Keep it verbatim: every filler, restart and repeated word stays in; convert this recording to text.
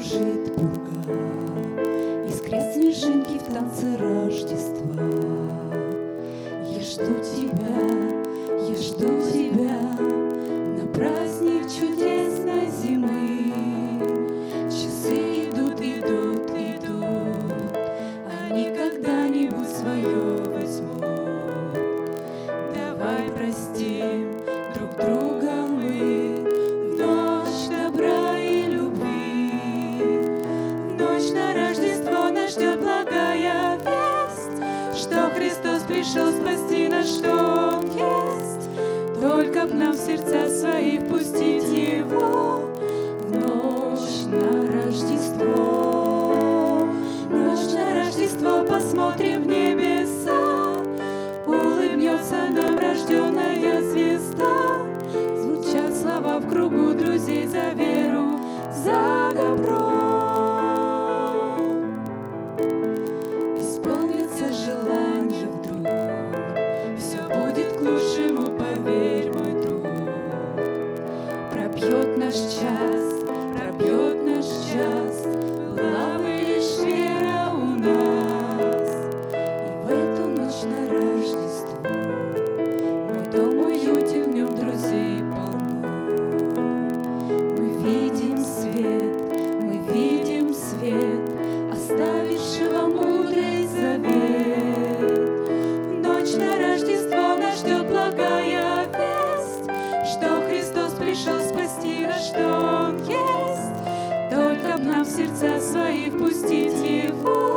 кружит пурга, искрят снежинки в танце Рождества. Я жду тебя, я жду тебя на праздник чудесной зимы. Часы идут, идут, идут, они когда-нибудь свое возьмут. Давай простим друг друга мы в ночь добра и любви. В ночь на Рождество нас ждет благая весть, что Христос пришел спасти нас, что Он есть. Только б нам в сердца свои впустить Его в ночь на Рождество. Ночь на Рождество, посмотрим в небеса, улыбнется нам рожденная звезда. Звучат слова в кругу друзей за веру, за добро. Исполнится желание вдруг, все будет к лучшему, поверь, мой друг. Пробьет наш час, пробьет наш час, была бы лишь вера у нас. И в эту ночь на Рождество мой дом уютен, в нем друзей полно. Мы видим свет, мы видим свет, оставившего мудрый завет. В ночь на Рождество нас ждет благая весть, что Христос пришел спасти нас, что Он есть. Только б нам в сердца свои впустить Его